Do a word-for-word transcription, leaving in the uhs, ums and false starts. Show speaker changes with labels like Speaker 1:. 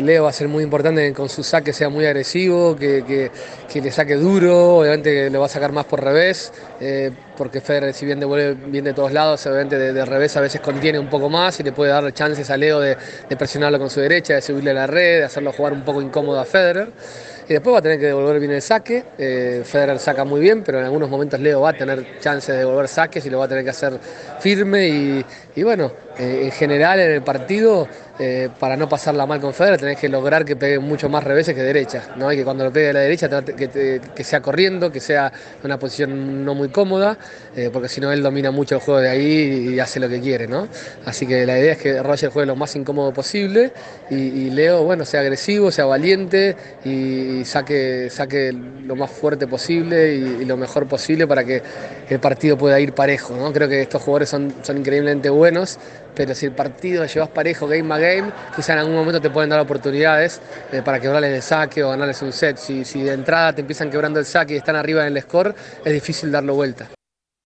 Speaker 1: Leo va a ser muy importante que con su saque sea muy agresivo, que, que, que le saque duro, obviamente que le va a sacar más por revés, eh, porque Federer si bien devuelve bien de todos lados, obviamente de, de revés a veces contiene un poco más y le puede dar chances a Leo de, de presionarlo con su derecha, de subirle a la red, de hacerlo jugar un poco incómodo a Federer. Y después va a tener que devolver bien el saque. Eh, Federer saca muy bien, pero en algunos momentos Leo va a tener chances de devolver saques y lo va a tener que hacer firme. Y, y bueno, eh, en general en el partido, eh, para no pasarla mal con Federer, tenés que lograr que pegue mucho más reveses que derechas, ¿no? Y que cuando lo pegue a la derecha, que, que, que sea corriendo, que sea en una posición no muy cómoda, eh, porque si no él domina mucho el juego de ahí y hace lo que quiere, ¿no? Así que la idea es que Roger juegue lo más incómodo posible y, y Leo, bueno, sea agresivo, sea valiente y saque, saque lo más fuerte posible y, y lo mejor posible para que el partido pueda ir parejo, ¿no? Creo que estos jugadores son, son increíblemente buenos, pero si el partido lo llevas parejo game a game, quizá en algún momento te pueden dar oportunidades eh, para quebrarles el saque o ganarles un set. Si, si de entrada te empiezan quebrando el saque y están arriba en el score, es difícil darlo vuelta.